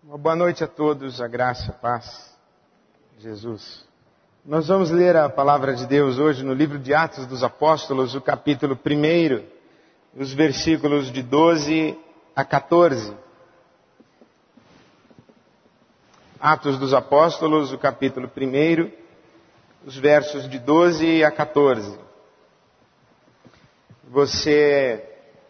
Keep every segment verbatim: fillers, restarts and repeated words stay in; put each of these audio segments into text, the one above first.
Uma boa noite a todos, a graça, a paz de Jesus. Nós vamos ler a palavra de Deus hoje no livro de Atos dos Apóstolos, o capítulo primeiro, os versículos de doze a quatorze. Atos dos Apóstolos, o capítulo primeiro, os versos de doze a quatorze. Você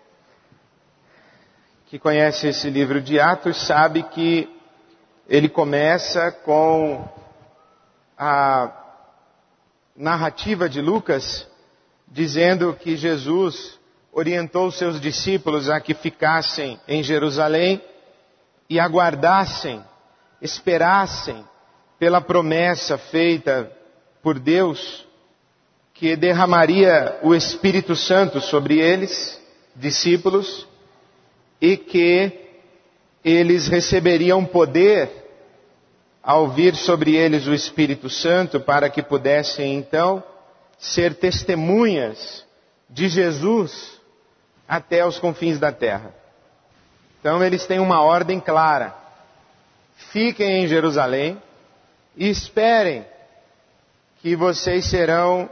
que conhece esse livro de Atos sabe que ele começa com a narrativa de Lucas dizendo que Jesus orientou seus discípulos a que ficassem em Jerusalém e aguardassem, esperassem pela promessa feita por Deus que derramaria o Espírito Santo sobre eles, discípulos, e que eles receberiam poder ao vir sobre eles o Espírito Santo para que pudessem então ser testemunhas de Jesus até os confins da terra. Então eles têm uma ordem clara: fiquem em Jerusalém e esperem que vocês serão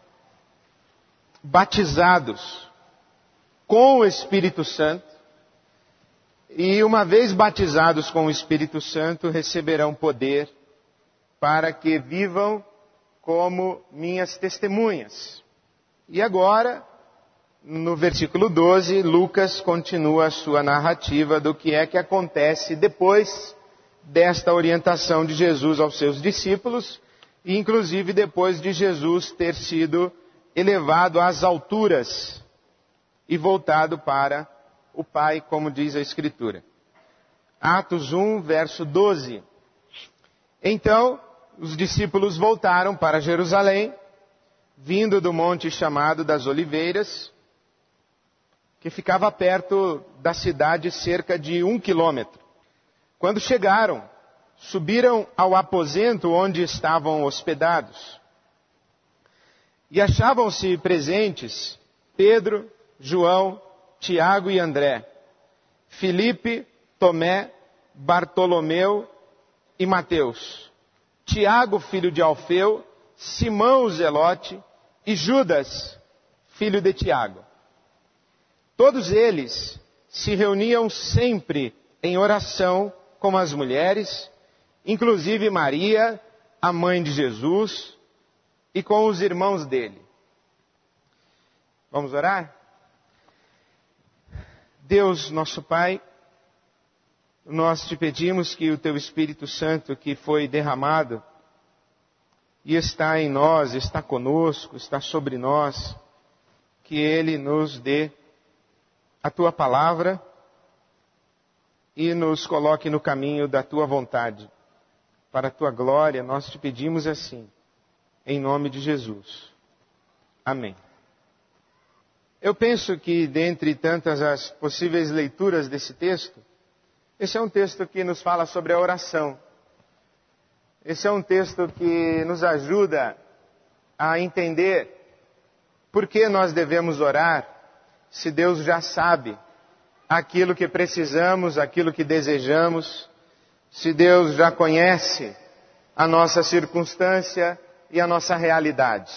batizados com o Espírito Santo. E uma vez batizados com o Espírito Santo, receberão poder para que vivam como minhas testemunhas. E agora, no versículo doze, Lucas continua a sua narrativa do que é que acontece depois desta orientação de Jesus aos seus discípulos, e inclusive depois de Jesus ter sido elevado às alturas e voltado para o Pai, como diz a Escritura. Atos um, verso doze. Então, os discípulos voltaram para Jerusalém, vindo do monte chamado das Oliveiras, que ficava perto da cidade cerca de um quilômetro. Quando chegaram, subiram ao aposento onde estavam hospedados. E achavam-se presentes Pedro, João, Tiago e André, Filipe, Tomé, Bartolomeu e Mateus, Tiago, filho de Alfeu, Simão o Zelote e Judas, filho de Tiago. Todos eles se reuniam sempre em oração com as mulheres, inclusive Maria, a mãe de Jesus, e com os irmãos dele. Vamos orar? Deus, nosso Pai, nós te pedimos que o Teu Espírito Santo que foi derramado e está em nós, está conosco, está sobre nós, que Ele nos dê a Tua palavra e nos coloque no caminho da Tua vontade. Para a Tua glória, nós te pedimos assim, em nome de Jesus. Amém. Eu penso que, dentre tantas as possíveis leituras desse texto, esse é um texto que nos fala sobre a oração. Esse é um texto que nos ajuda a entender por que nós devemos orar, se Deus já sabe aquilo que precisamos, aquilo que desejamos, se Deus já conhece a nossa circunstância e a nossa realidade.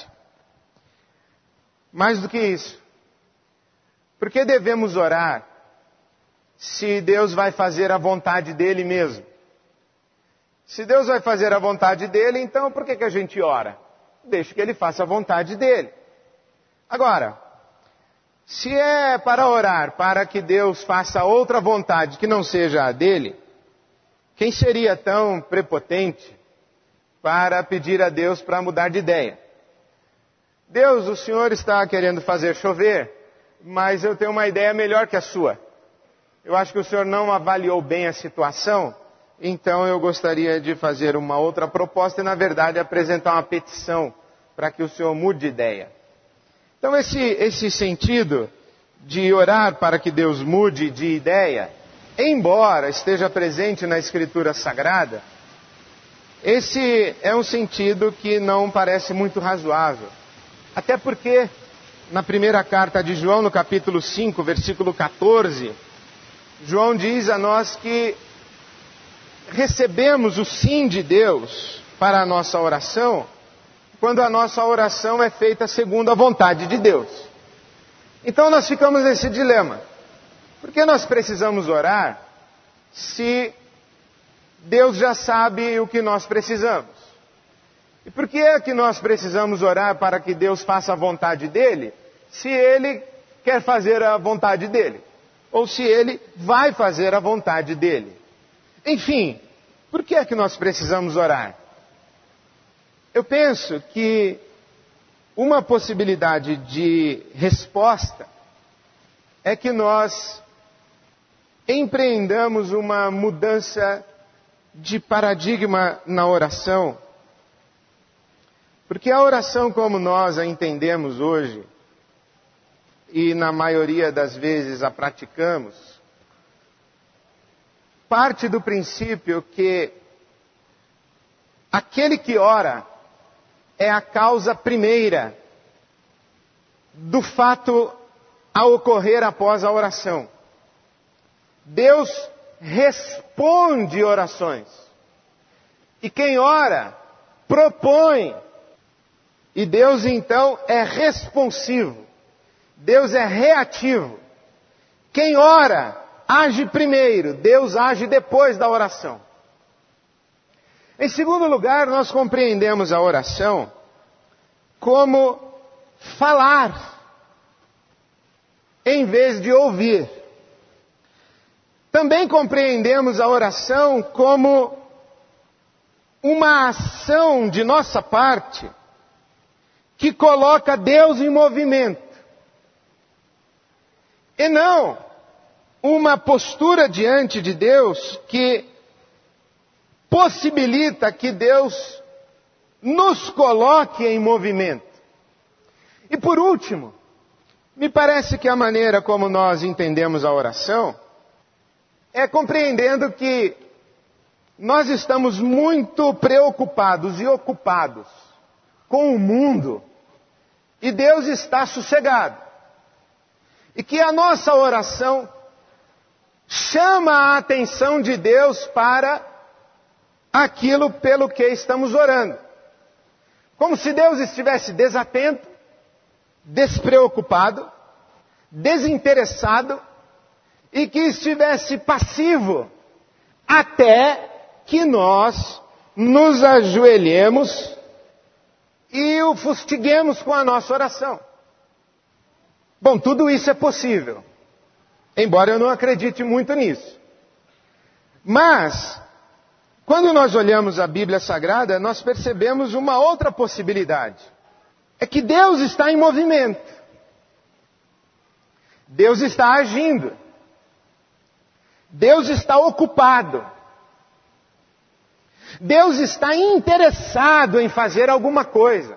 Mais do que isso, por que devemos orar se Deus vai fazer a vontade dele mesmo? Se Deus vai fazer a vontade dele, então por que que a gente ora? Deixa que ele faça a vontade dele. Agora, se é para orar para que Deus faça outra vontade que não seja a dele, quem seria tão prepotente para pedir a Deus para mudar de ideia? Deus, o Senhor está querendo fazer chover, mas eu tenho uma ideia melhor que a sua. Eu acho que o Senhor não avaliou bem a situação, então eu gostaria de fazer uma outra proposta e, na verdade, apresentar uma petição para que o Senhor mude de ideia. Então, esse, esse sentido de orar para que Deus mude de ideia, embora esteja presente na Escritura Sagrada, esse é um sentido que não parece muito razoável. Até porque, na primeira carta de João, no capítulo cinco, versículo quatorze, João diz a nós que recebemos o sim de Deus para a nossa oração quando a nossa oração é feita segundo a vontade de Deus. Então nós ficamos nesse dilema. Por que nós precisamos orar se Deus já sabe o que nós precisamos? E por que é que nós precisamos orar para que Deus faça a vontade dele, se ele quer fazer a vontade dele? Ou se ele vai fazer a vontade dele? Enfim, por que é que nós precisamos orar? Eu penso que uma possibilidade de resposta é que nós empreendamos uma mudança de paradigma na oração, porque a oração como nós a entendemos hoje, e na maioria das vezes a praticamos, parte do princípio que aquele que ora é a causa primeira do fato a ocorrer após a oração. Deus responde orações. E quem ora, propõe. E Deus então é responsivo. Deus é reativo. Quem ora, age primeiro. Deus age depois da oração. Em segundo lugar, nós compreendemos a oração como falar, em vez de ouvir. Também compreendemos a oração como uma ação de nossa parte que coloca Deus em movimento. E não uma postura diante de Deus que possibilita que Deus nos coloque em movimento. E por último, me parece que a maneira como nós entendemos a oração é compreendendo que nós estamos muito preocupados e ocupados com o mundo e Deus está sossegado. E que a nossa oração chama a atenção de Deus para aquilo pelo que estamos orando. Como se Deus estivesse desatento, despreocupado, desinteressado e que estivesse passivo até que nós nos ajoelhemos e o fustiguemos com a nossa oração. Bom, tudo isso é possível, embora eu não acredite muito nisso. Mas, quando nós olhamos a Bíblia Sagrada, nós percebemos uma outra possibilidade. É que Deus está em movimento. Deus está agindo. Deus está ocupado. Deus está interessado em fazer alguma coisa.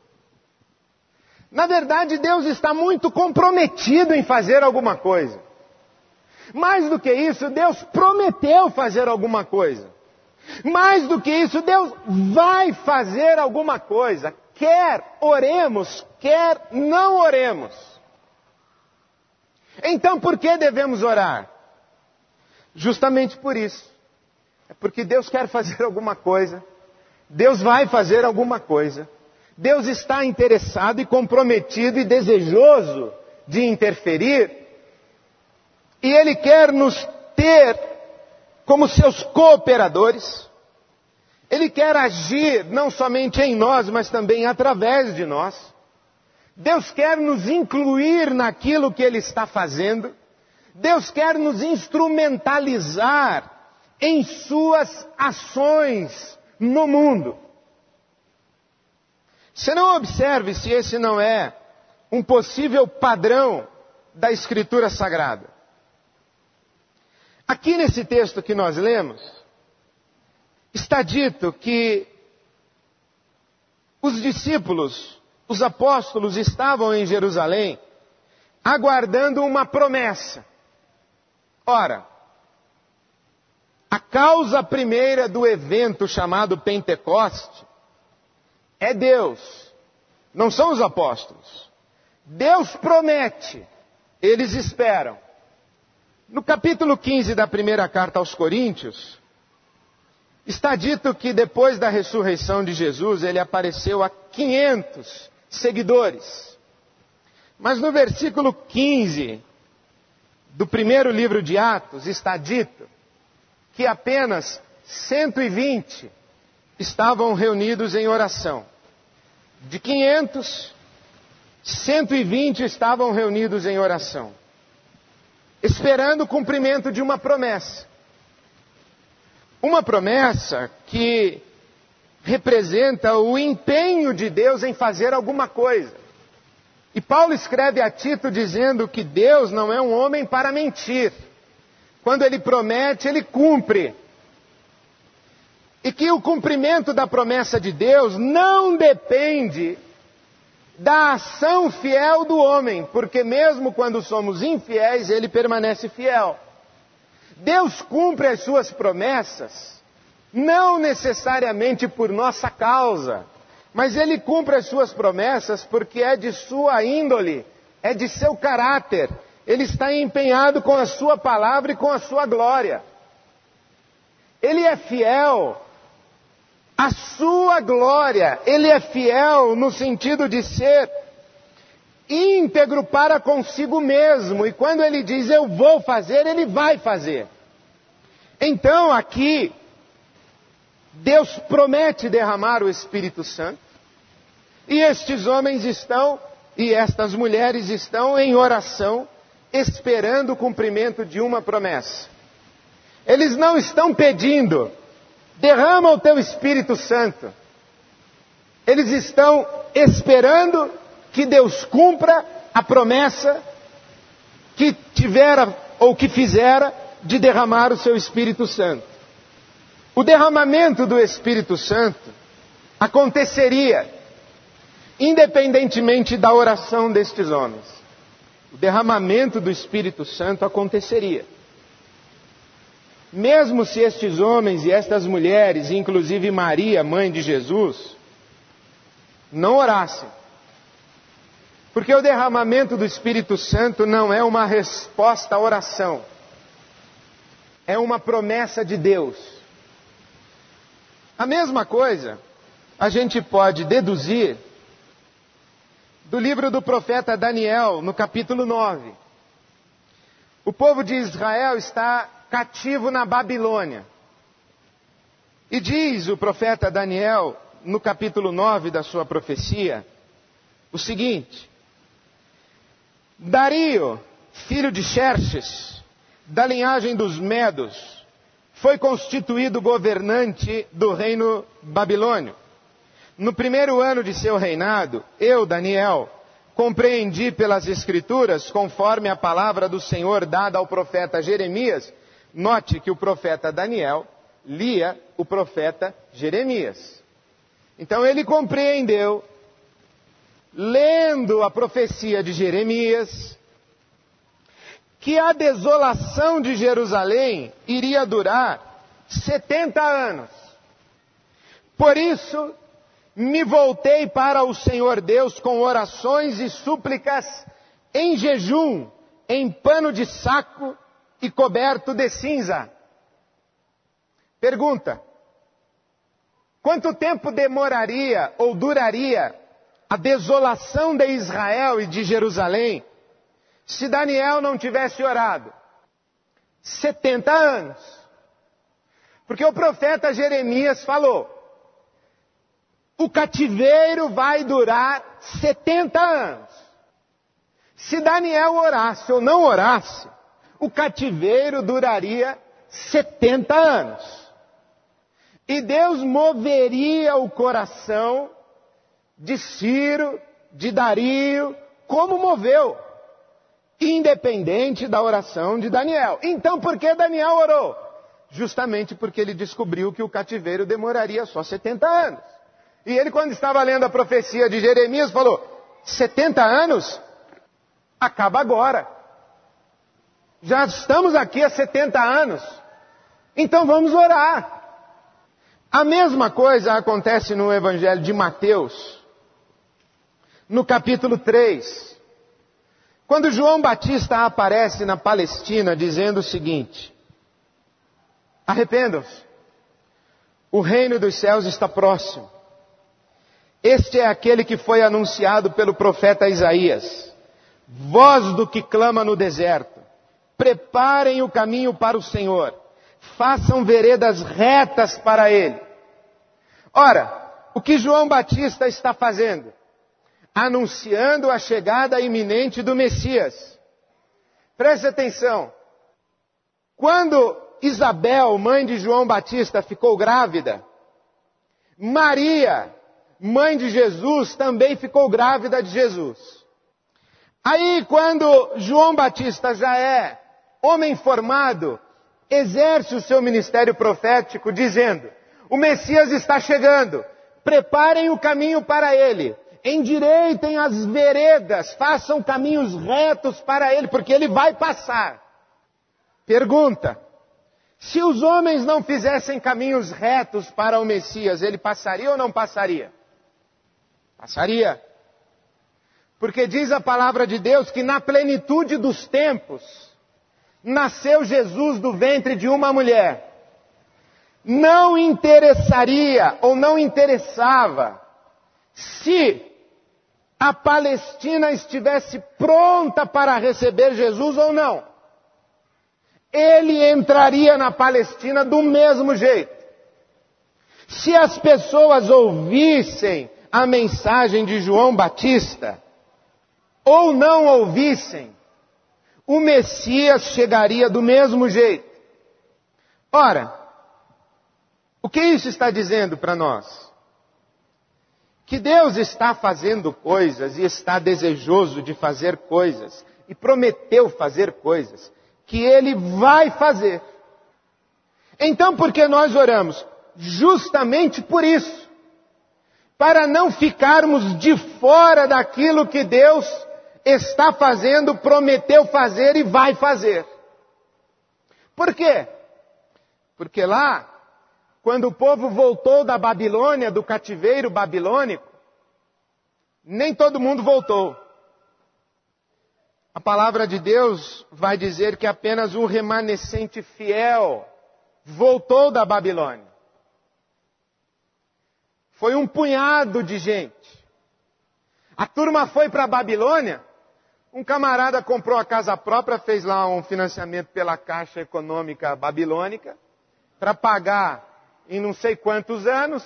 Na verdade, Deus está muito comprometido em fazer alguma coisa. Mais do que isso, Deus prometeu fazer alguma coisa. Mais do que isso, Deus vai fazer alguma coisa. Quer oremos, quer não oremos. Então, por que devemos orar? Justamente por isso. É porque Deus quer fazer alguma coisa. Deus vai fazer alguma coisa. Deus está interessado e comprometido e desejoso de interferir. E Ele quer nos ter como seus cooperadores. Ele quer agir não somente em nós, mas também através de nós. Deus quer nos incluir naquilo que Ele está fazendo. Deus quer nos instrumentalizar em suas ações no mundo. Você não observe se esse não é um possível padrão da Escritura Sagrada. Aqui nesse texto que nós lemos, está dito que os discípulos, os apóstolos estavam em Jerusalém, aguardando uma promessa. Ora, a causa primeira do evento chamado Pentecoste é Deus, não são os apóstolos. Deus promete, eles esperam. No capítulo quinze da primeira carta aos Coríntios, Está dito que depois da ressurreição de Jesus, ele apareceu a quinhentos seguidores. Mas no versículo quinze do primeiro livro de Atos está dito que apenas cento e vinte estavam reunidos em oração. De quinhentos, cento e vinte estavam reunidos em oração, esperando o cumprimento de uma promessa. Uma promessa que representa o empenho de Deus em fazer alguma coisa. E Paulo escreve a Tito dizendo que Deus não é um homem para mentir. Quando ele promete, ele cumpre. E que o cumprimento da promessa de Deus não depende da ação fiel do homem, porque mesmo quando somos infiéis, ele permanece fiel. Deus cumpre as suas promessas, não necessariamente por nossa causa, mas Ele cumpre as suas promessas porque é de sua índole, é de seu caráter. Ele está empenhado com a sua palavra e com a sua glória. Ele é fiel à sua glória, Ele é fiel no sentido de ser íntegro para consigo mesmo, e quando ele diz eu vou fazer, ele vai fazer. Então aqui, Deus promete derramar o Espírito Santo, e estes homens estão, e estas mulheres estão em oração, esperando o cumprimento de uma promessa. Eles não estão pedindo, derrama o teu Espírito Santo. Eles estão esperando que Deus cumpra a promessa que tivera ou que fizera de derramar o seu Espírito Santo. O derramamento do Espírito Santo aconteceria independentemente da oração destes homens. O derramamento do Espírito Santo aconteceria. Mesmo se estes homens e estas mulheres, inclusive Maria, mãe de Jesus, não orassem. Porque o derramamento do Espírito Santo não é uma resposta à oração. É uma promessa de Deus. A mesma coisa a gente pode deduzir do livro do profeta Daniel, no capítulo nove. O povo de Israel está cativo na Babilônia. E diz o profeta Daniel, no capítulo nove da sua profecia, o seguinte: Dario, filho de Xerxes, da linhagem dos Medos, foi constituído governante do reino babilônio. No primeiro ano de seu reinado, eu, Daniel, compreendi pelas Escrituras, conforme a palavra do Senhor dada ao profeta Jeremias. Note que o profeta Daniel lia o profeta Jeremias. Então ele compreendeu, lendo a profecia de Jeremias, que a desolação de Jerusalém iria durar setenta anos. Por isso, me voltei para o Senhor Deus com orações e súplicas em jejum, em pano de saco e coberto de cinza. Pergunta: quanto tempo demoraria ou duraria a desolação de Israel e de Jerusalém se Daniel não tivesse orado? setenta anos. Porque o profeta Jeremias falou: o cativeiro vai durar setenta anos. Se Daniel orasse ou não orasse, o cativeiro duraria setenta anos. E Deus moveria o coração de Ciro, de Dario, como moveu, independente da oração de Daniel. Então, por que Daniel orou? Justamente porque ele descobriu que o cativeiro demoraria só setenta anos. E ele, quando estava lendo a profecia de Jeremias, falou: setenta anos? Acaba agora. Já estamos aqui há setenta anos. Então vamos orar. A mesma coisa acontece no Evangelho de Mateus, no capítulo três. Quando João Batista aparece na Palestina dizendo o seguinte: arrependam-se, O reino dos céus está próximo. Este é aquele que foi anunciado pelo profeta Isaías. Voz do que clama no deserto. Preparem o caminho para o Senhor. Façam veredas retas para Ele. Ora, o que João Batista está fazendo? Anunciando a chegada iminente do Messias. Preste atenção. Quando Isabel, mãe de João Batista, ficou grávida, Maria, mãe de Jesus, também ficou grávida de Jesus. Aí, quando João Batista já é homem formado, exerce o seu ministério profético dizendo: o Messias está chegando, preparem o caminho para Ele, endireitem as veredas, façam caminhos retos para Ele, porque Ele vai passar. Pergunta: se os homens não fizessem caminhos retos para o Messias, Ele passaria ou não passaria? Passaria. Porque diz a palavra de Deus que na plenitude dos tempos, nasceu Jesus do ventre de uma mulher. Não interessaria ou não interessava se a Palestina estivesse pronta para receber Jesus ou não. Ele entraria na Palestina do mesmo jeito. Se as pessoas ouvissem a mensagem de João Batista, ou não ouvissem, o Messias chegaria do mesmo jeito. Ora, o que isso está dizendo para nós? Que Deus está fazendo coisas e está desejoso de fazer coisas, e prometeu fazer coisas, que Ele vai fazer. Então, por que nós oramos? Justamente por isso. Para não ficarmos de fora daquilo que Deus está fazendo, prometeu fazer e vai fazer. Por quê? Porque lá, quando o povo voltou da Babilônia, do cativeiro babilônico, nem todo mundo voltou. A palavra de Deus vai dizer que apenas um remanescente fiel voltou da Babilônia. Foi um punhado de gente. A turma foi para a Babilônia, um camarada comprou a casa própria, fez lá um financiamento pela Caixa Econômica Babilônica, para pagar em não sei quantos anos.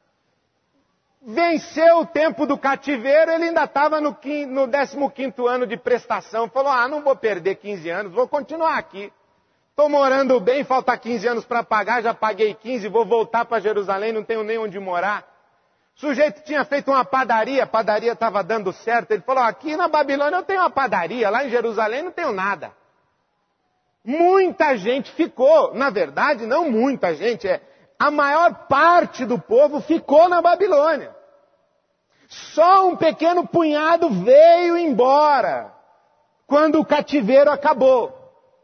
Venceu o tempo do cativeiro, ele ainda estava no, no décimo quinto ano de prestação. Falou: ah, não vou perder quinze anos, vou continuar aqui. Estou morando bem, falta quinze anos para pagar, já paguei quinze, vou voltar para Jerusalém, não tenho nem onde morar. O sujeito tinha feito uma padaria, a padaria estava dando certo. Ele falou: aqui na Babilônia eu tenho uma padaria, lá em Jerusalém não tenho nada. Muita gente ficou, na verdade não muita gente, é... a maior parte do povo ficou na Babilônia. Só um pequeno punhado veio embora quando o cativeiro acabou.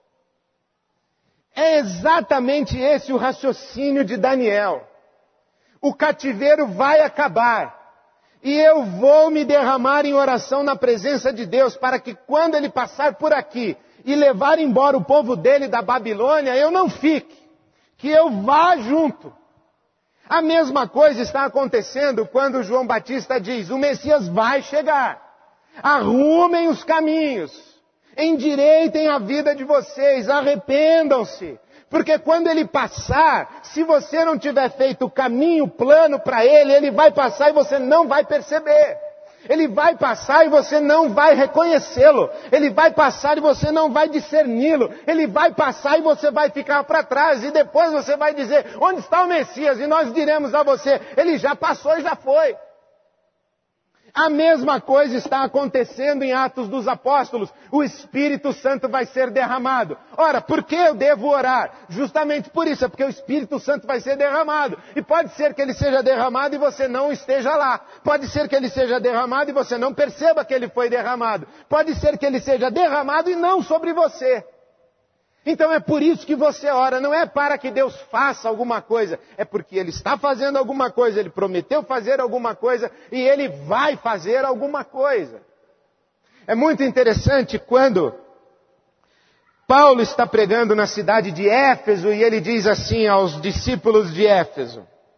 É exatamente esse o raciocínio de Daniel. O cativeiro vai acabar. E eu vou me derramar em oração na presença de Deus para que quando Ele passar por aqui e levar embora o povo dele da Babilônia, eu não fique. Que eu vá junto. A mesma coisa está acontecendo quando João Batista diz: o Messias vai chegar. Arrumem os caminhos. Endireitem a vida de vocês. Arrependam-se. Porque quando Ele passar, se você não tiver feito o caminho plano para Ele, Ele vai passar e você não vai perceber. Ele vai passar e você não vai reconhecê-lo. Ele vai passar e você não vai discerni-lo. Ele vai passar e você vai ficar para trás. E depois você vai dizer: onde está o Messias? E nós diremos a você: ele já passou e já foi. A mesma coisa está acontecendo em Atos dos Apóstolos. O Espírito Santo vai ser derramado. Ora, por que eu devo orar? Justamente por isso, é porque o Espírito Santo vai ser derramado. E pode ser que ele seja derramado e você não esteja lá. Pode ser que ele seja derramado e você não perceba que ele foi derramado. Pode ser que ele seja derramado e não sobre você. Então é por isso que você ora, não é para que Deus faça alguma coisa, é porque Ele está fazendo alguma coisa, Ele prometeu fazer alguma coisa e Ele vai fazer alguma coisa. É muito interessante quando Paulo está pregando na cidade de Éfeso e ele diz assim aos discípulos de Éfeso: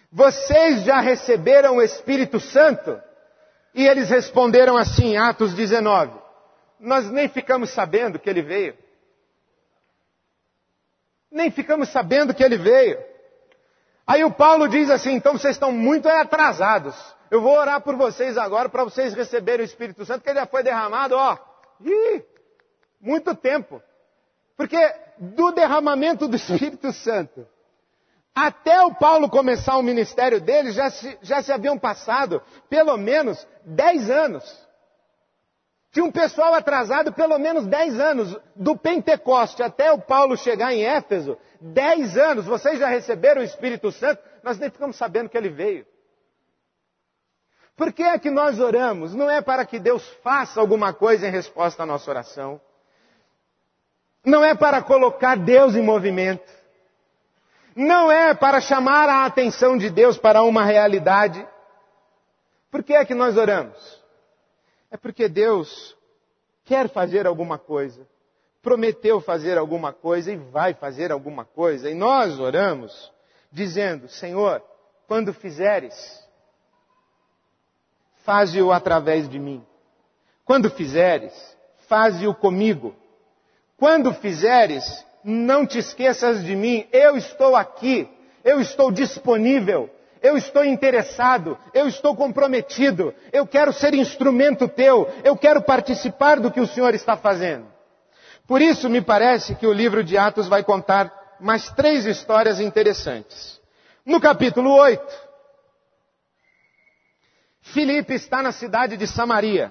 vocês já receberam o Espírito Santo? E eles responderam assim, Atos dezenove, nós nem ficamos sabendo que ele veio. Nem ficamos sabendo que ele veio. Aí o Paulo diz assim, então vocês estão muito atrasados. Eu vou orar por vocês agora para vocês receberem o Espírito Santo, que ele já foi derramado, ó, ih, muito tempo. Porque do derramamento do Espírito Santo até o Paulo começar o ministério dele, já se, já se haviam passado pelo menos dez anos. Tinha um pessoal atrasado pelo menos dez anos. Do Pentecoste até o Paulo chegar em Éfeso, dez anos. Vocês já receberam o Espírito Santo? Nós nem ficamos sabendo que ele veio. Por que é que nós oramos? Não é para que Deus faça alguma coisa em resposta à nossa oração. Não é para colocar Deus em movimento. Não é para chamar a atenção de Deus para uma realidade. Por que é que nós oramos? É porque Deus quer fazer alguma coisa, prometeu fazer alguma coisa e vai fazer alguma coisa. E nós oramos dizendo, Senhor, quando fizeres, faze-o através de mim. Quando fizeres, faze-o comigo. Quando fizeres, não te esqueças de mim, eu estou aqui, eu estou disponível, eu estou interessado, eu estou comprometido, eu quero ser instrumento teu, eu quero participar do que o Senhor está fazendo. Por isso me parece que o livro de Atos vai contar mais três histórias interessantes. No capítulo oito, Filipe está na cidade de Samaria.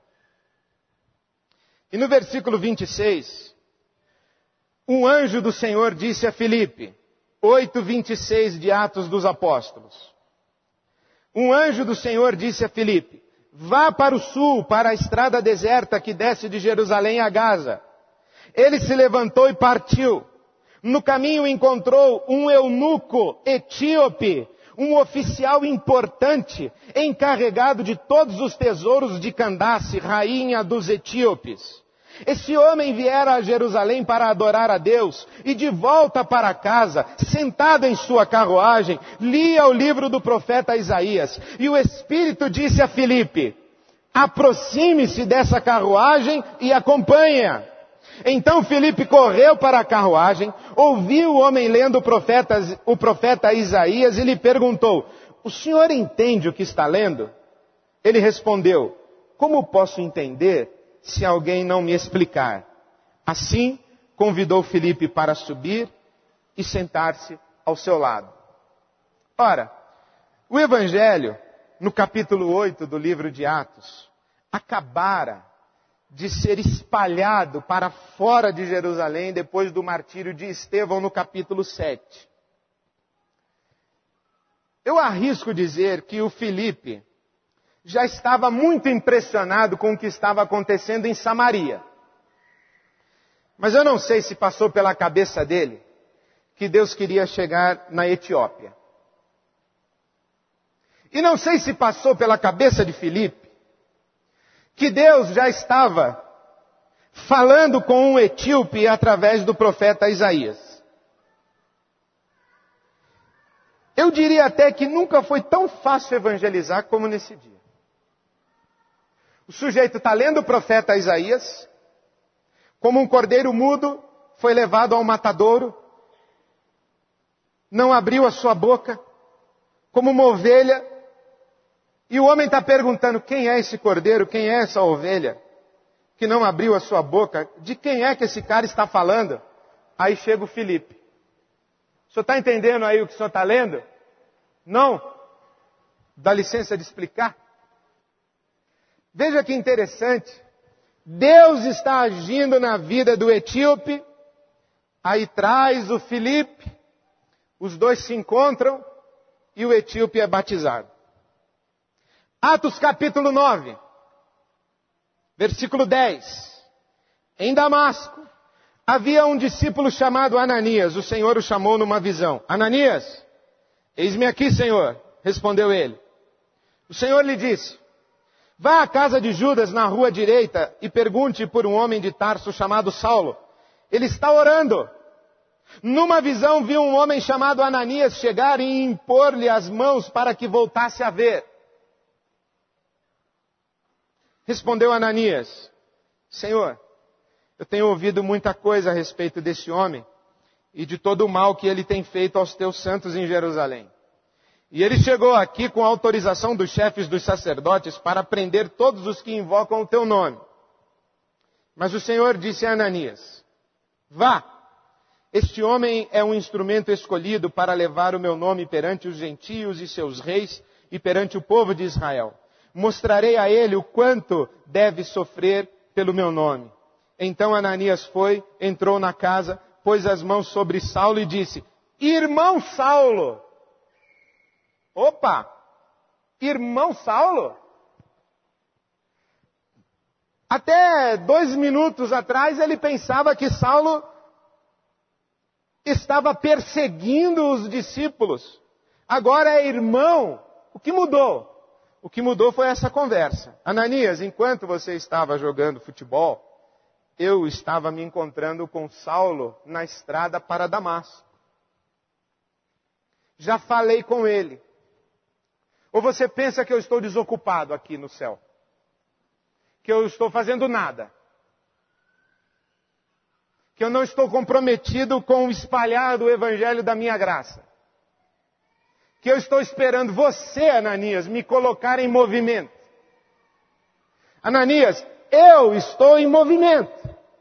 E no versículo vinte e seis, um anjo do Senhor disse a Filipe, oito, vinte e seis de Atos dos Apóstolos. Um anjo do Senhor disse a Filipe, vá para o sul, para a estrada deserta que desce de Jerusalém a Gaza. Ele se levantou e partiu. No caminho encontrou um eunuco etíope, um oficial importante, encarregado de todos os tesouros de Candace, rainha dos etíopes. Esse homem viera a Jerusalém para adorar a Deus e de volta para casa, sentado em sua carruagem, lia o livro do profeta Isaías. E o Espírito disse a Filipe, aproxime-se dessa carruagem e acompanhe-a. Então Filipe correu para a carruagem, ouviu o homem lendo o profeta, o profeta Isaías e lhe perguntou, o senhor entende o que está lendo? Ele respondeu, como posso entender se alguém não me explicar? Assim, convidou Filipe para subir e sentar-se ao seu lado. Ora, o Evangelho, no capítulo oito do livro de Atos, acabara de ser espalhado para fora de Jerusalém depois do martírio de Estevão no capítulo sete. Eu arrisco dizer que o Filipe já estava muito impressionado com o que estava acontecendo em Samaria. Mas eu não sei se passou pela cabeça dele que Deus queria chegar na Etiópia. E não sei se passou pela cabeça de Filipe que Deus já estava falando com um etíope através do profeta Isaías. Eu diria até que nunca foi tão fácil evangelizar como nesse dia. O sujeito está lendo o profeta Isaías, como um cordeiro mudo foi levado ao matadouro, não abriu a sua boca, como uma ovelha. E o homem está perguntando, quem é esse cordeiro, quem é essa ovelha que não abriu a sua boca? De quem é que esse cara está falando? Aí chega o Filipe. O senhor está entendendo aí o que o senhor está lendo? Não? Dá licença de explicar? Veja que interessante. Deus está agindo na vida do etíope, aí traz o Filipe, os dois se encontram e o etíope é batizado. Atos capítulo nove, versículo dez. Em Damasco, havia um discípulo chamado Ananias. O Senhor o chamou numa visão. Ananias, eis-me aqui, Senhor, respondeu ele. O Senhor lhe disse, vá à casa de Judas na rua direita e pergunte por um homem de Tarso chamado Saulo. Ele está orando. Numa visão viu um homem chamado Ananias chegar e impor-lhe as mãos para que voltasse a ver. Respondeu Ananias: Senhor, eu tenho ouvido muita coisa a respeito desse homem e de todo o mal que ele tem feito aos teus santos em Jerusalém. E ele chegou aqui com a autorização dos chefes dos sacerdotes para prender todos os que invocam o teu nome. Mas o Senhor disse a Ananias: Vá, este homem é um instrumento escolhido para levar o meu nome perante os gentios e seus reis e perante o povo de Israel. Mostrarei a ele o quanto deve sofrer pelo meu nome. Então Ananias foi, entrou na casa, pôs as mãos sobre Saulo e disse: Irmão Saulo! Opa! Irmão Saulo? Até dois minutos atrás ele pensava que Saulo estava perseguindo os discípulos. Agora é irmão. O que mudou? O que mudou foi essa conversa. Ananias, enquanto você estava jogando futebol, eu estava me encontrando com Saulo na estrada para Damasco. Já falei com ele. Ou você pensa que eu estou desocupado aqui no céu? Que eu estou fazendo nada? Que eu não estou comprometido com o espalhar do evangelho da minha graça? Que eu estou esperando você, Ananias, me colocar em movimento? Ananias, eu estou em movimento.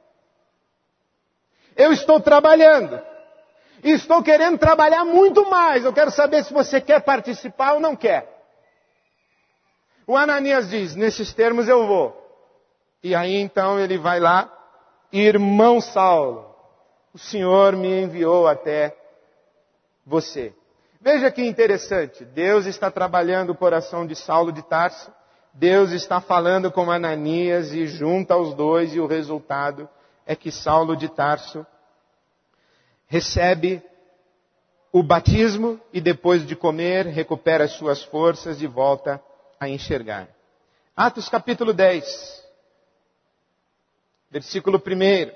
Eu estou trabalhando. E estou querendo trabalhar muito mais. Eu quero saber se você quer participar ou não quer. O Ananias diz: nesses termos eu vou. E aí então ele vai lá: Irmão Saulo, o Senhor me enviou até você. Veja que interessante. Deus está trabalhando o coração de Saulo de Tarso. Deus está falando com Ananias e junta os dois, e o resultado é que Saulo de Tarso recebe o batismo e depois de comer recupera as suas forças e volta a enxergar. Atos capítulo dez, versículo primeiro.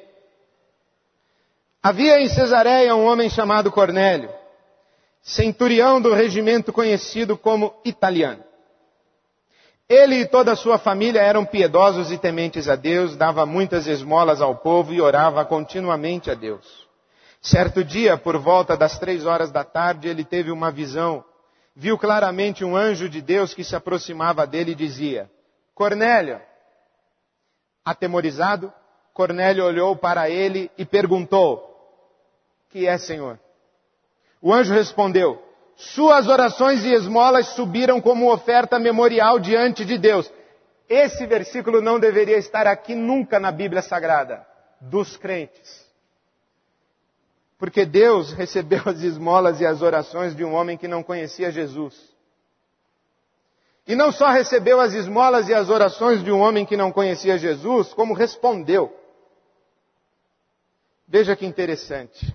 Havia em Cesareia um homem chamado Cornélio, centurião do regimento conhecido como Italiano. Ele e toda a sua família eram piedosos e tementes a Deus, dava muitas esmolas ao povo e orava continuamente a Deus. Certo dia, por volta das três horas da tarde, ele teve uma visão. Viu claramente um anjo de Deus que se aproximava dele e dizia: Cornélio. Atemorizado, Cornélio olhou para ele e perguntou: que é, Senhor? O anjo respondeu: suas orações e esmolas subiram como oferta memorial diante de Deus. Esse versículo não deveria estar aqui nunca na Bíblia Sagrada dos crentes. Porque Deus recebeu as esmolas e as orações de um homem que não conhecia Jesus. E não só recebeu as esmolas e as orações de um homem que não conhecia Jesus, como respondeu. Veja que interessante.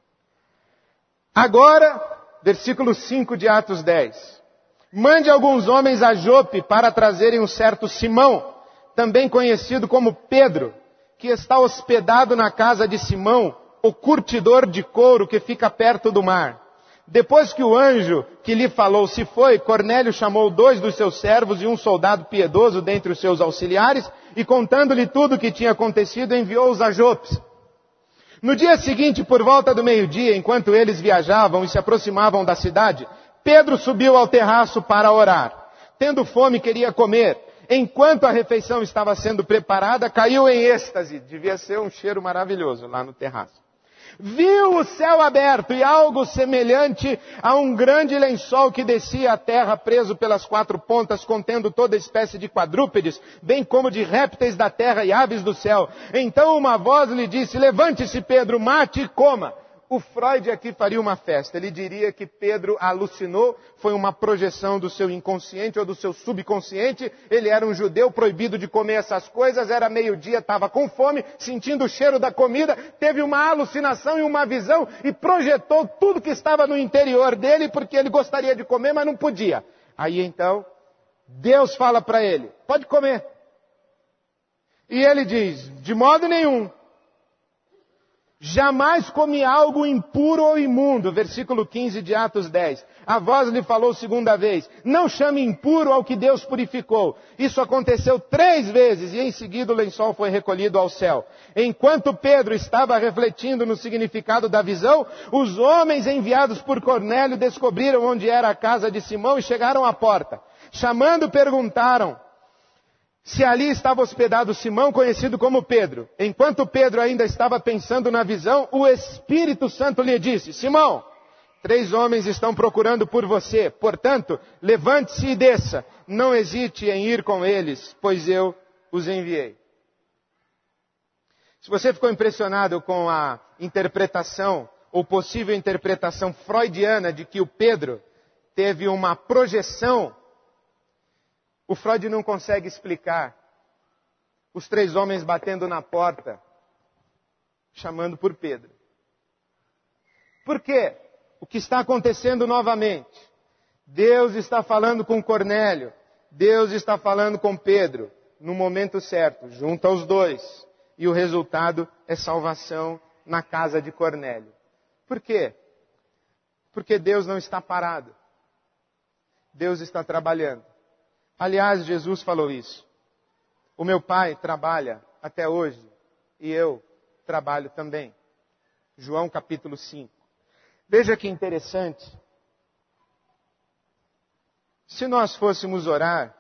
Agora, versículo cinco de Atos dez. Mande alguns homens a Jope para trazerem um certo Simão, também conhecido como Pedro, que está hospedado na casa de Simão, o curtidor de couro que fica perto do mar. Depois que o anjo que lhe falou se foi, Cornélio chamou dois dos seus servos e um soldado piedoso dentre os seus auxiliares, e contando-lhe tudo o que tinha acontecido, enviou-os a Jope. No dia seguinte, por volta do meio-dia, enquanto eles viajavam e se aproximavam da cidade, Pedro subiu ao terraço para orar. Tendo fome, queria comer. Enquanto a refeição estava sendo preparada, caiu em êxtase. Devia ser um cheiro maravilhoso lá no terraço. Viu o céu aberto e algo semelhante a um grande lençol que descia à terra, preso pelas quatro pontas, contendo toda espécie de quadrúpedes, bem como de répteis da terra e aves do céu. Então uma voz lhe disse: levante-se, Pedro, mate e coma. O Freud aqui faria uma festa. Ele diria que Pedro alucinou, foi uma projeção do seu inconsciente ou do seu subconsciente. Ele era um judeu proibido de comer essas coisas, era meio-dia, estava com fome, sentindo o cheiro da comida, teve uma alucinação e uma visão e projetou tudo que estava no interior dele porque ele gostaria de comer, mas não podia. Aí então, Deus fala para ele: pode comer. E ele diz: de modo nenhum. Jamais come algo impuro ou imundo. Versículo quinze de Atos dez. A voz lhe falou segunda vez. Não chame impuro ao que Deus purificou. Isso aconteceu três vezes e em seguida o lençol foi recolhido ao céu. Enquanto Pedro estava refletindo no significado da visão, os homens enviados por Cornélio descobriram onde era a casa de Simão e chegaram à porta. Chamando, perguntaram se ali estava hospedado Simão, conhecido como Pedro. Enquanto Pedro ainda estava pensando na visão, o Espírito Santo lhe disse: Simão, três homens estão procurando por você. Portanto, levante-se e desça. Não hesite em ir com eles, pois eu os enviei. Se você ficou impressionado com a interpretação, ou possível interpretação freudiana de que o Pedro teve uma projeção, o Freud não consegue explicar os três homens batendo na porta, chamando por Pedro. Por quê? O que está acontecendo novamente? Deus está falando com Cornélio, Deus está falando com Pedro, no momento certo, junto aos dois. E o resultado é salvação na casa de Cornélio. Por quê? Porque Deus não está parado. Deus está trabalhando. Aliás, Jesus falou isso. O meu Pai trabalha até hoje e eu trabalho também. João capítulo cinco. Veja que interessante. Se nós fôssemos orar,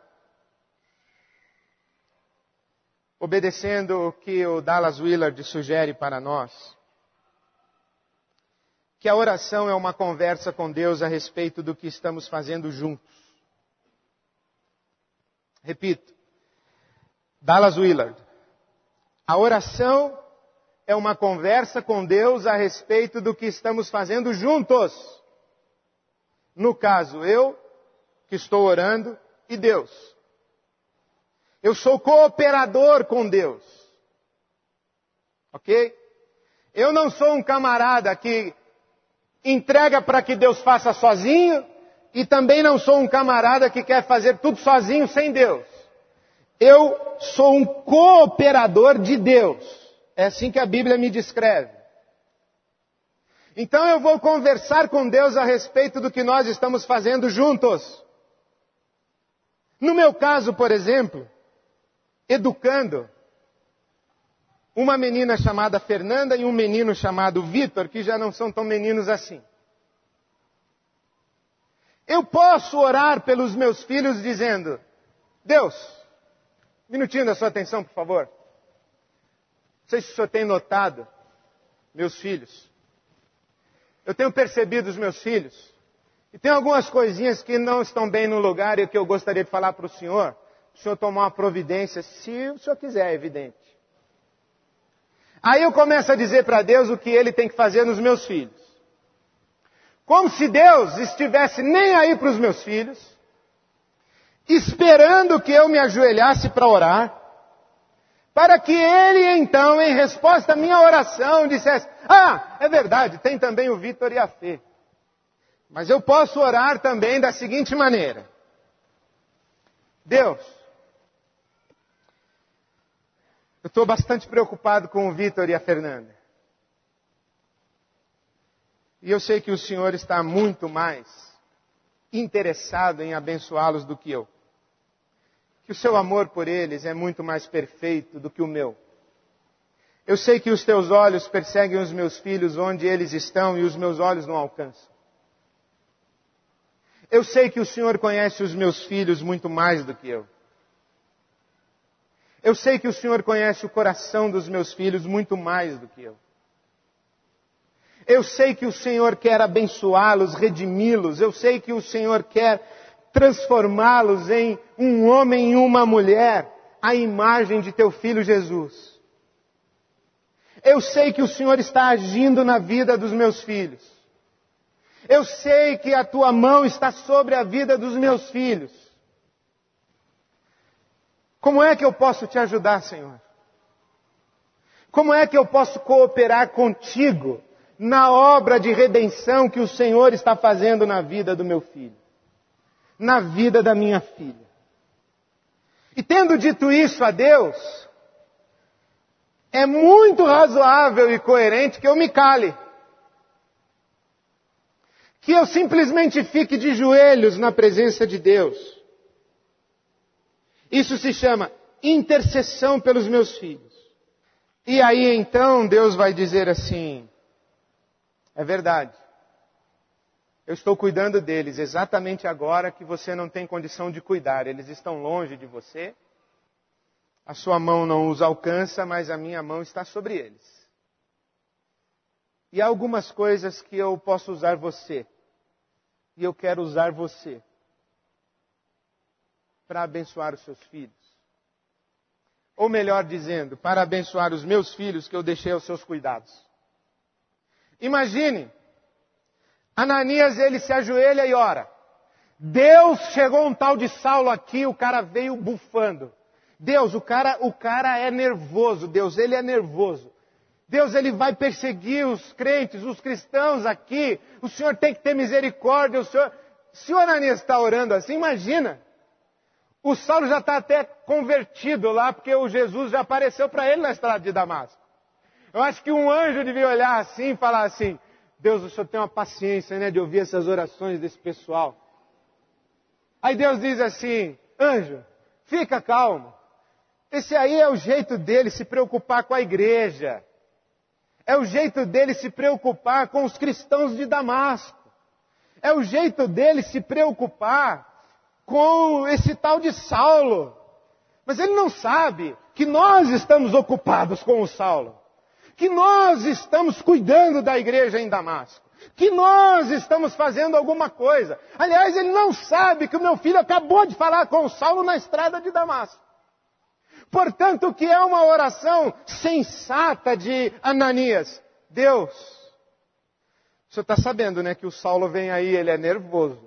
obedecendo o que o Dallas Willard sugere para nós, que a oração é uma conversa com Deus a respeito do que estamos fazendo juntos. Repito, Dallas Willard. A oração é uma conversa com Deus a respeito do que estamos fazendo juntos. No caso, eu que estou orando e Deus. Eu sou cooperador com Deus. Ok? Eu não sou um camarada que entrega para que Deus faça sozinho e também não sou um camarada que quer fazer tudo sozinho sem Deus. Eu sou um cooperador de Deus. É assim que a Bíblia me descreve. Então eu vou conversar com Deus a respeito do que nós estamos fazendo juntos. No meu caso, por exemplo, educando uma menina chamada Fernanda e um menino chamado Vitor, que já não são tão meninos assim. Eu posso orar pelos meus filhos dizendo: Deus, um minutinho da sua atenção, por favor. Não sei se o senhor tem notado, meus filhos. Eu tenho percebido os meus filhos. E tem algumas coisinhas que não estão bem no lugar e que eu gostaria de falar para o senhor. O senhor tomar uma providência, se o senhor quiser, é evidente. Aí eu começo a dizer para Deus o que Ele tem que fazer nos meus filhos. Como se Deus estivesse nem aí para os meus filhos, esperando que eu me ajoelhasse para orar, para que Ele então, em resposta à minha oração, dissesse: ah, é verdade, tem também o Vitor e a Fê. Mas eu posso orar também da seguinte maneira: Deus, eu estou bastante preocupado com o Vitor e a Fernanda. E eu sei que o Senhor está muito mais interessado em abençoá-los do que eu. Que o seu amor por eles é muito mais perfeito do que o meu. Eu sei que os teus olhos perseguem os meus filhos onde eles estão e os meus olhos não alcançam. Eu sei que o Senhor conhece os meus filhos muito mais do que eu. Eu sei que o Senhor conhece o coração dos meus filhos muito mais do que eu. Eu sei que o Senhor quer abençoá-los, redimi-los. Eu sei que o Senhor quer transformá-los em um homem e uma mulher, à imagem de teu Filho Jesus. Eu sei que o Senhor está agindo na vida dos meus filhos. Eu sei que a tua mão está sobre a vida dos meus filhos. Como é que eu posso te ajudar, Senhor? Como é que eu posso cooperar contigo na obra de redenção que o Senhor está fazendo na vida do meu filho? Na vida da minha filha? E tendo dito isso a Deus, é muito razoável e coerente que eu me cale. Que eu simplesmente fique de joelhos na presença de Deus. Isso se chama intercessão pelos meus filhos. E aí então Deus vai dizer assim, é verdade. Eu estou cuidando deles exatamente agora que você não tem condição de cuidar. Eles estão longe de você. A sua mão não os alcança, mas a minha mão está sobre eles. E há algumas coisas que eu posso usar você. E eu quero usar você para abençoar os seus filhos. Ou melhor dizendo, para abençoar os meus filhos que eu deixei aos seus cuidados. Imagine, Ananias, ele se ajoelha e ora. Deus, chegou um tal de Saulo aqui, o cara veio bufando. Deus, o cara, o cara é nervoso, Deus, ele é nervoso. Deus, ele vai perseguir os crentes, os cristãos aqui. O Senhor tem que ter misericórdia. O Senhor... Se o Ananias está orando assim, imagina. O Saulo já está até convertido lá, porque o Jesus já apareceu para ele na estrada de Damasco. Eu acho que um anjo devia olhar assim e falar assim, Deus, o Senhor tem uma paciência, né, de ouvir essas orações desse pessoal. Aí Deus diz assim, anjo, fica calmo. Esse aí é o jeito dele se preocupar com a igreja. É o jeito dele se preocupar com os cristãos de Damasco. É o jeito dele se preocupar com esse tal de Saulo. Mas ele não sabe que nós estamos ocupados com o Saulo. Que nós estamos cuidando da igreja em Damasco. Que nós estamos fazendo alguma coisa. Aliás, ele não sabe que o meu filho acabou de falar com o Saulo na estrada de Damasco. Portanto, o que é uma oração sensata de Ananias? Deus, o senhor está sabendo, né, que o Saulo vem aí, ele é nervoso.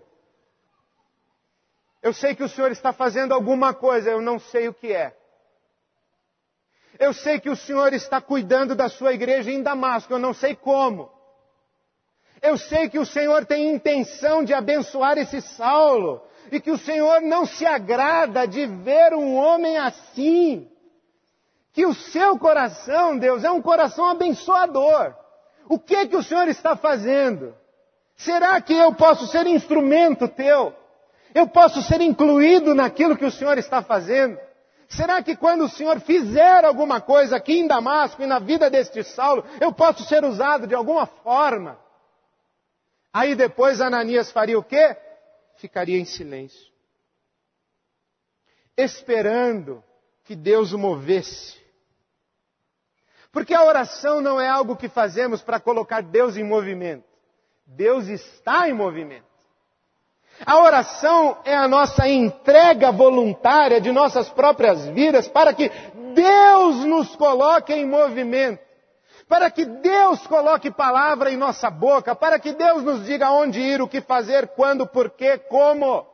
Eu sei que o senhor está fazendo alguma coisa, eu não sei o que é. Eu sei que o senhor está cuidando da sua igreja em Damasco, eu não sei como. Eu sei que o Senhor tem intenção de abençoar esse Saulo. E que o Senhor não se agrada de ver um homem assim. Que o seu coração, Deus, é um coração abençoador. O que que o Senhor está fazendo? Será que eu posso ser instrumento teu? Eu posso ser incluído naquilo que o Senhor está fazendo? Será que quando o Senhor fizer alguma coisa aqui em Damasco e na vida deste Saulo, eu posso ser usado de alguma forma? Aí depois Ananias faria o quê? Ficaria em silêncio. Esperando que Deus o movesse. Porque a oração não é algo que fazemos para colocar Deus em movimento. Deus está em movimento. A oração é a nossa entrega voluntária de nossas próprias vidas para que Deus nos coloque em movimento. Para que Deus coloque palavra em nossa boca, para que Deus nos diga onde ir, o que fazer, quando, porquê, como.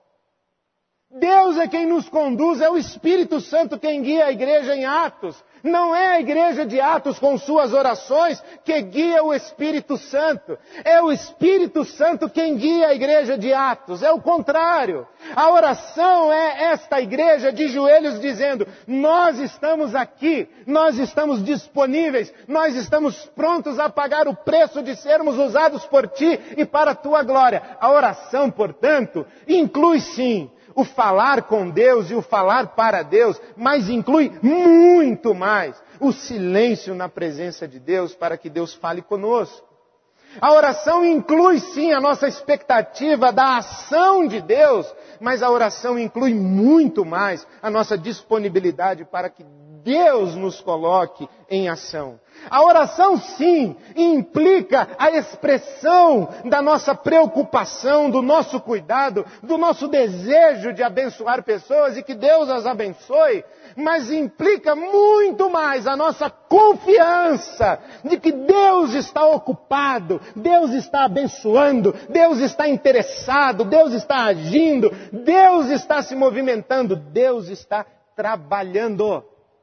Deus é quem nos conduz, é o Espírito Santo quem guia a igreja em Atos. Não é a igreja de Atos com suas orações que guia o Espírito Santo. É o Espírito Santo quem guia a igreja de Atos. É o contrário. A oração é esta igreja de joelhos dizendo, nós estamos aqui, nós estamos disponíveis, nós estamos prontos a pagar o preço de sermos usados por Ti e para a Tua glória. A oração, portanto, inclui sim o falar com Deus e o falar para Deus, mas inclui muito mais o silêncio na presença de Deus para que Deus fale conosco. A oração inclui sim a nossa expectativa da ação de Deus, mas a oração inclui muito mais a nossa disponibilidade para que Deus nos coloque em ação. A oração, sim, implica a expressão da nossa preocupação, do nosso cuidado, do nosso desejo de abençoar pessoas e que Deus as abençoe, mas implica muito mais a nossa confiança de que Deus está ocupado, Deus está abençoando, Deus está interessado, Deus está agindo, Deus está se movimentando, Deus está trabalhando.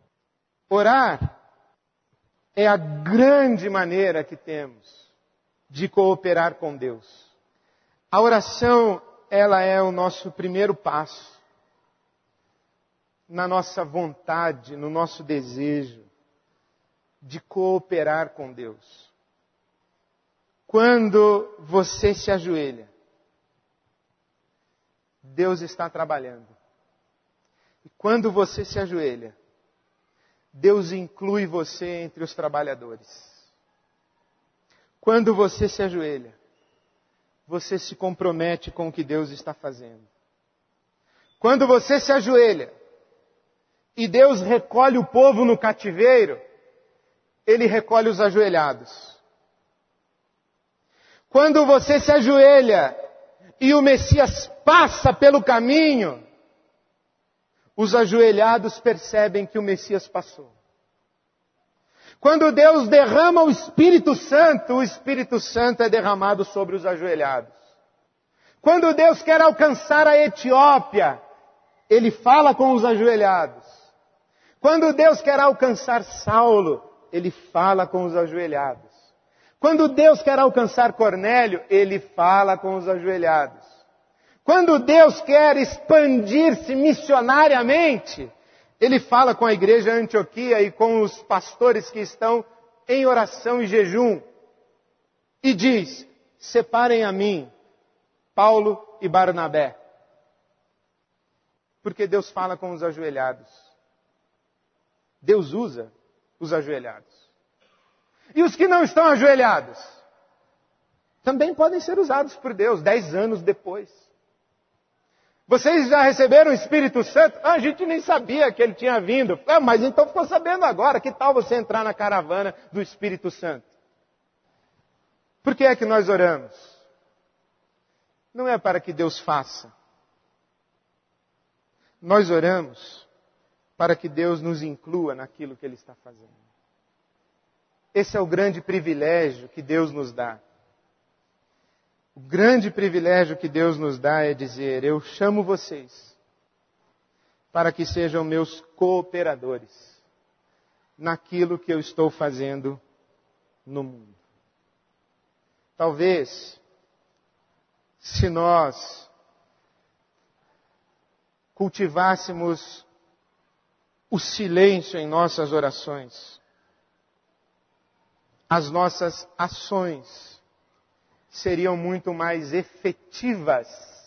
Orar é a grande maneira que temos de cooperar com Deus. A oração, ela é o nosso primeiro passo na nossa vontade, no nosso desejo de cooperar com Deus. Quando você se ajoelha, Deus está trabalhando. E quando você se ajoelha, Deus inclui você entre os trabalhadores. Quando você se ajoelha, você se compromete com o que Deus está fazendo. Quando você se ajoelha e Deus recolhe o povo no cativeiro, Ele recolhe os ajoelhados. Quando você se ajoelha e o Messias passa pelo caminho, os ajoelhados percebem que o Messias passou. Quando Deus derrama o Espírito Santo, o Espírito Santo é derramado sobre os ajoelhados. Quando Deus quer alcançar a Etiópia, Ele fala com os ajoelhados. Quando Deus quer alcançar Saulo, Ele fala com os ajoelhados. Quando Deus quer alcançar Cornélio, Ele fala com os ajoelhados. Quando Deus quer expandir-se missionariamente, Ele fala com a igreja de Antioquia e com os pastores que estão em oração e jejum. E diz, separem a mim, Paulo e Barnabé. Porque Deus fala com os ajoelhados. Deus usa os ajoelhados. E os que não estão ajoelhados também podem ser usados por Deus dez anos depois. Vocês já receberam o Espírito Santo? Ah, a gente nem sabia que ele tinha vindo. Ah, mas então ficou sabendo agora. Que tal você entrar na caravana do Espírito Santo? Por que é que nós oramos? Não é para que Deus faça. Nós oramos para que Deus nos inclua naquilo que Ele está fazendo. Esse é o grande privilégio que Deus nos dá. O grande privilégio que Deus nos dá é dizer, eu chamo vocês para que sejam meus cooperadores naquilo que eu estou fazendo no mundo. Talvez, se nós cultivássemos o silêncio em nossas orações, as nossas ações seriam muito mais efetivas,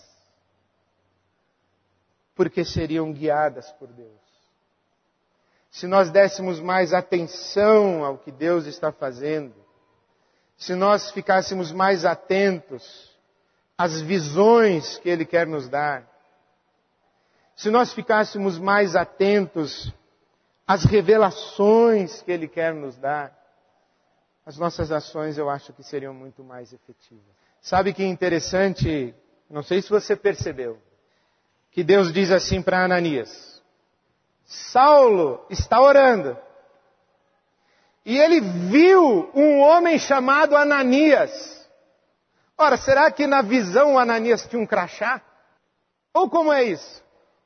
porque seriam guiadas por Deus. Se nós dessemos mais atenção ao que Deus está fazendo, se nós ficássemos mais atentos às visões que Ele quer nos dar, se nós ficássemos mais atentos às revelações que Ele quer nos dar, as nossas ações eu acho que seriam muito mais efetivas. Sabe que interessante, não sei se você percebeu, que Deus diz assim para Ananias, Saulo está orando, e ele viu um homem chamado Ananias. Ora, será que na visão o Ananias tinha um crachá? Ou como é isso?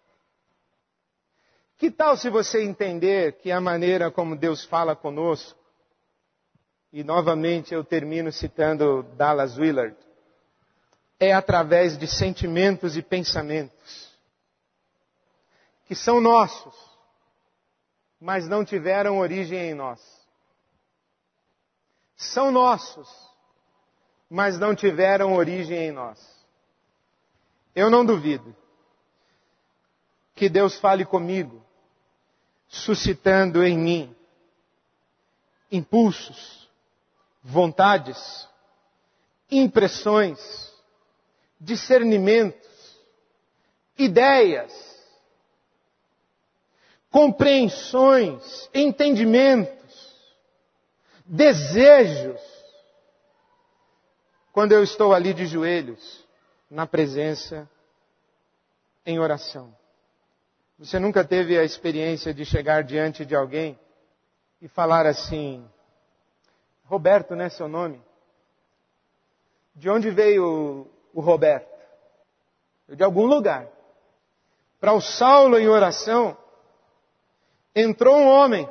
Que tal se você entender que a maneira como Deus fala conosco, e novamente eu termino citando Dallas Willard, é através de sentimentos e pensamentos que são nossos, mas não tiveram origem em nós. São nossos, mas não tiveram origem em nós. Eu não duvido que Deus fale comigo, suscitando em mim impulsos, vontades, impressões, discernimentos, ideias, compreensões, entendimentos, desejos, quando eu estou ali de joelhos, na presença, em oração. Você nunca teve a experiência de chegar diante de alguém e falar assim, Roberto, né, seu nome? De onde veio o, o Roberto? De algum lugar. Para o Saulo em oração, entrou um homem.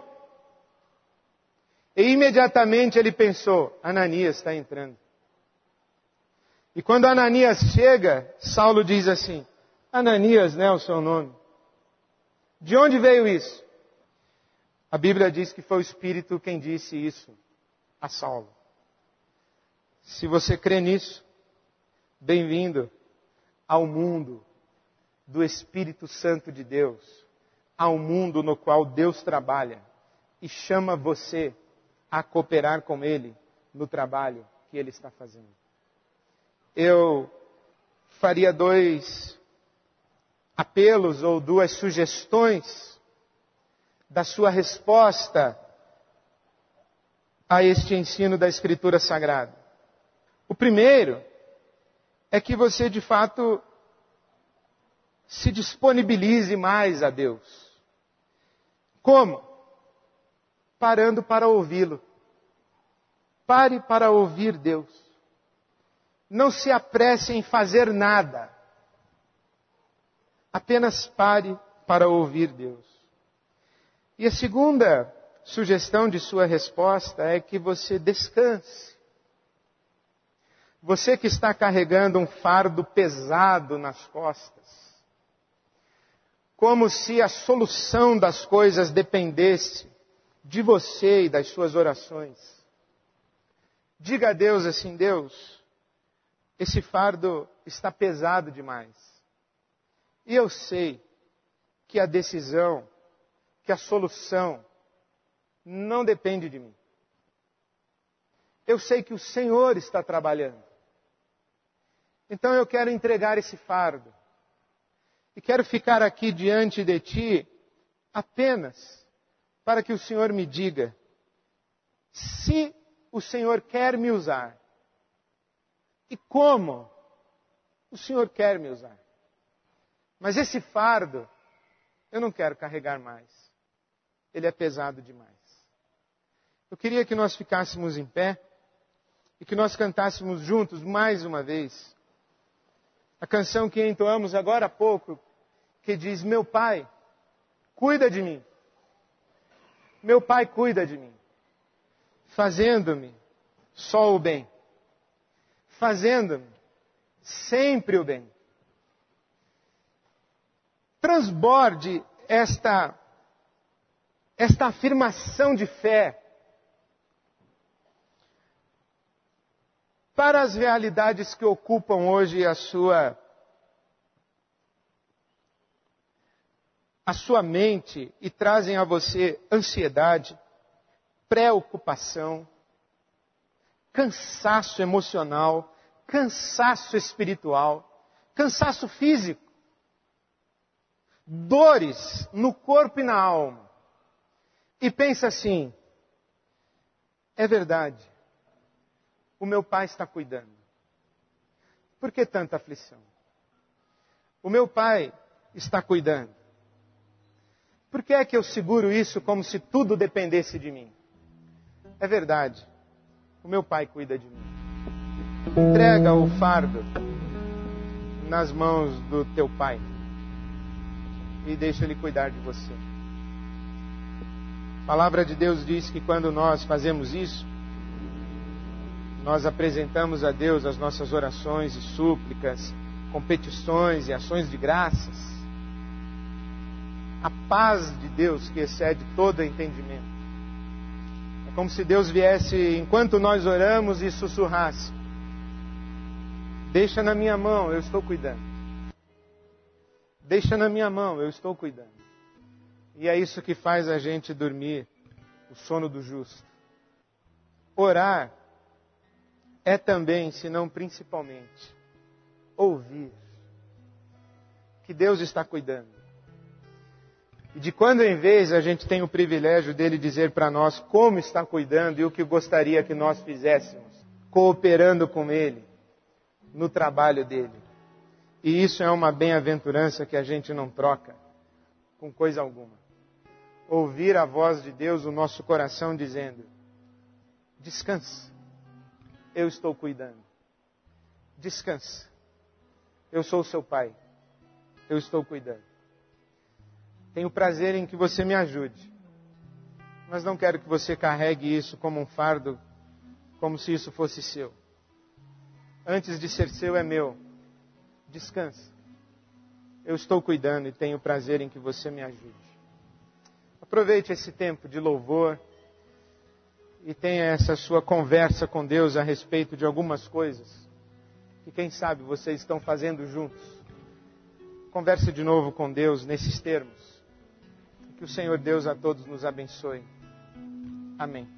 E imediatamente ele pensou, Ananias está entrando. E quando Ananias chega, Saulo diz assim, Ananias, né, o seu nome? De onde veio isso? A Bíblia diz que foi o Espírito quem disse isso a Saulo. Se você crê nisso, bem-vindo ao mundo do Espírito Santo de Deus, ao mundo no qual Deus trabalha e chama você a cooperar com Ele no trabalho que Ele está fazendo. Eu faria dois apelos ou duas sugestões da sua resposta a este ensino da Escritura Sagrada. O primeiro é que você, de fato, se disponibilize mais a Deus. Como? Parando para ouvi-lo. Pare para ouvir Deus. Não se apresse em fazer nada. Apenas pare para ouvir Deus. E a segunda sugestão de sua resposta é que você descanse. Você que está carregando um fardo pesado nas costas, como se a solução das coisas dependesse de você e das suas orações. Diga a Deus assim: Deus, esse fardo está pesado demais. E eu sei que a decisão, que a solução não depende de mim. Eu sei que o Senhor está trabalhando. Então eu quero entregar esse fardo. E quero ficar aqui diante de Ti apenas para que o Senhor me diga se o Senhor quer me usar e como o Senhor quer me usar. Mas esse fardo eu não quero carregar mais. Ele é pesado demais. Eu queria que nós ficássemos em pé e que nós cantássemos juntos mais uma vez a canção que entoamos agora há pouco, que diz: meu Pai, cuida de mim. Meu Pai cuida de mim, fazendo-me só o bem, fazendo-me sempre o bem. Transborde esta, esta afirmação de fé para as realidades que ocupam hoje a sua, a sua mente e trazem a você ansiedade, preocupação, cansaço emocional, cansaço espiritual, cansaço físico, dores no corpo e na alma. E pensa assim: é verdade, o meu Pai está cuidando. Por que tanta aflição? O meu Pai está cuidando. Por que é que eu seguro isso como se tudo dependesse de mim? É verdade, o meu Pai cuida de mim. Entrega o fardo nas mãos do teu Pai e deixa Ele cuidar de você. A palavra de Deus diz que quando nós fazemos isso, nós apresentamos a Deus as nossas orações e súplicas, com petições e ações de graças. A paz de Deus que excede todo entendimento. É como se Deus viesse enquanto nós oramos e sussurrasse: deixa na minha mão, eu estou cuidando. Deixa na minha mão, eu estou cuidando. E é isso que faz a gente dormir o sono do justo. Orar é também, se não principalmente, ouvir que Deus está cuidando. E de quando em vez a gente tem o privilégio dele dizer para nós como está cuidando e o que gostaria que nós fizéssemos, cooperando com Ele no trabalho dele. E isso é uma bem-aventurança que a gente não troca com coisa alguma. Ouvir a voz de Deus no nosso coração dizendo: descansa, eu estou cuidando. Descansa, eu sou o seu Pai, eu estou cuidando. Tenho prazer em que você me ajude, mas não quero que você carregue isso como um fardo, como se isso fosse seu. Antes de ser seu, é meu. Descansa. Eu estou cuidando e tenho prazer em que você me ajude. A Aproveite esse tempo de louvor e tenha essa sua conversa com Deus a respeito de algumas coisas que, quem sabe, vocês estão fazendo juntos. Converse de novo com Deus nesses termos. Que o Senhor Deus a todos nos abençoe. Amém.